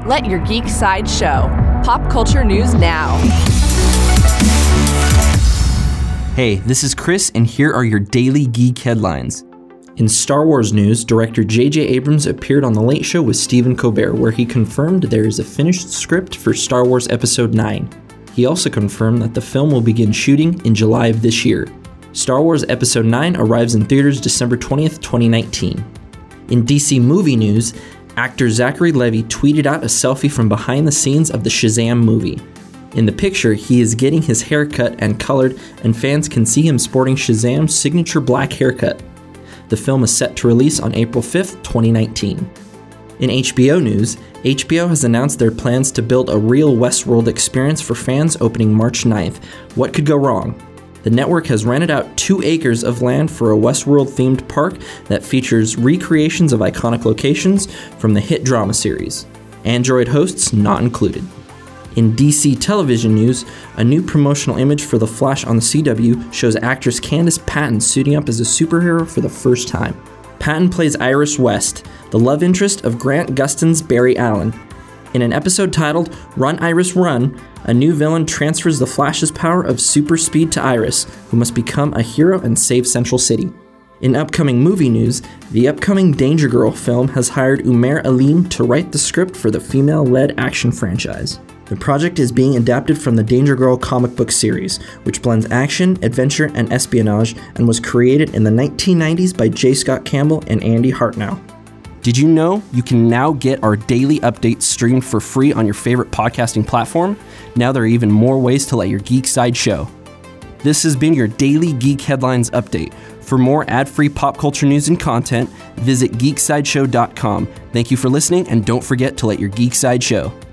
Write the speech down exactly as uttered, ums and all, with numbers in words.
Let your geek side show. Pop culture news now. Hey, this is Chris, and here are your daily geek headlines. In Star Wars news, director J J Abrams appeared on The Late Show with Stephen Colbert, where he confirmed there is a finished script for Star Wars Episode nine. He also confirmed that the film will begin shooting in July of this year. Star Wars Episode nine arrives in theaters December twentieth, twenty nineteen. In D C movie news, actor Zachary Levi tweeted out a selfie from behind the scenes of the Shazam movie. In the picture, he is getting his hair cut and colored, and fans can see him sporting Shazam's signature black haircut. The film is set to release on April fifth, twenty nineteen. In H B O news, H B O has announced their plans to build a real Westworld experience for fans opening March ninth. What could go wrong? The network has rented out two acres of land for a Westworld-themed park that features recreations of iconic locations from the hit drama series. Android hosts not included. In D C television news, a new promotional image for The Flash on the C W shows actress Candice Patton suiting up as a superhero for the first time. Patton plays Iris West, the love interest of Grant Gustin's Barry Allen. In an episode titled Run Iris Run, a new villain transfers the Flash's power of super speed to Iris, who must become a hero and save Central City. In upcoming movie news, the upcoming Danger Girl film has hired Umair Aleem to write the script for the female-led action franchise. The project is being adapted from the Danger Girl comic book series, which blends action, adventure, and espionage, and was created in the nineteen nineties by J. Scott Campbell and Andy Hartnell. Did you know you can now get our daily updates streamed for free on your favorite podcasting platform? Now there are even more ways to let your geek side show. This has been your daily Geek Headlines update. For more ad-free pop culture news and content, visit geek side show dot com. Thank you for listening, and don't forget to let your geek side show.